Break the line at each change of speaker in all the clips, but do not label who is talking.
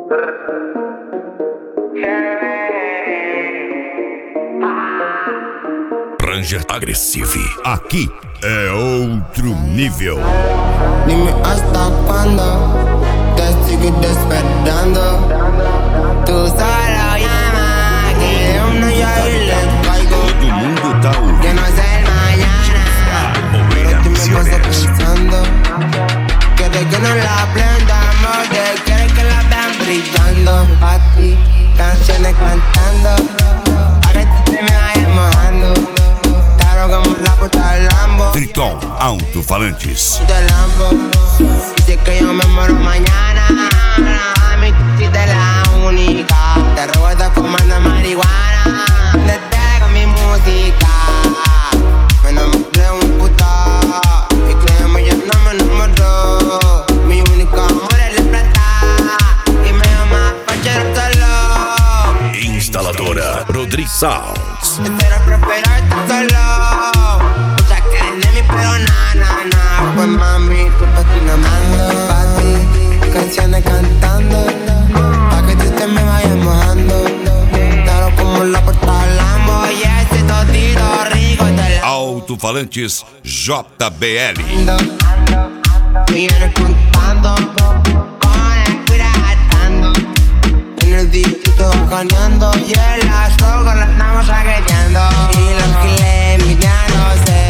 Ranger Agressive. Aqui é outro nível.
Dime hasta cuándo te sigo despertando. Tú solo llama que yo no ya le caigo.
Todo mundo tá ouvindo.
Que no es el mañana, pero tú me pasas pensando. Quieres que no la prendamos, te quieres que la vean brillando. Pa' ti, canciones cantando. Ahora tú te me vayas mojando. Como la puta del Lambo.
Triton Alto-Falantes.
Del Lambo. Dice que yo me muero mañana. A mí tú eres la única. Te recuerdo fumando marihuana. Te traigo mi música. Me enamoré un puta. Y créeme, yo no me enamoró. Mi único amor es la plata. Y me llama Pachero solo.
Instaladora Rodrigo Sounds.
Espero prosperarte solo. Pero na, pues mami, tú patinando. Pa' ti, canciones cantando. Pa' que tú te me vayas mojando. Claro como la puerta del Lambo. Y ese todito rico te la
Alto-Falantes JBL.
Millones contando. Con el cura gastando. En el distrito caneando. Y en las drogas las estamos agrediendo. Y los giles mirándose.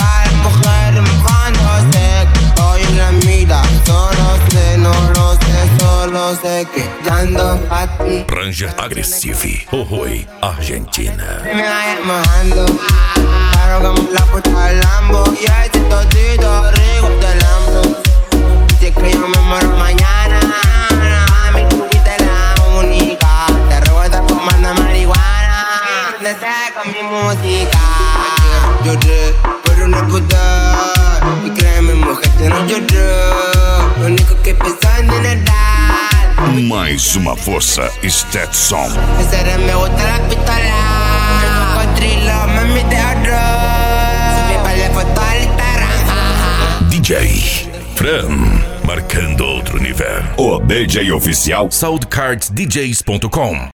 Solo sé que dando a ti.
Ranger Agressive. Oi, Argentina.
Me vayas mojando. Claro como la puerta del Lambo. Y ese todito rico del Lambo. Dice que yo me muero mañana. A mí tú eres la única. Te recuerdo fumando marihuana. Te traigo mi música. Lloré, pero no pude. Y créeme, mujer, que no lloré. Lo único que pensando en el dar.
Mais uma força Stetson.
Ese me gusta la pistola. El cocodrilo, mami, te adoro. Subí para la foto al Instagram.
DJ Fran, marcando outro nível. O DJ oficial SoundCardsDJs.com.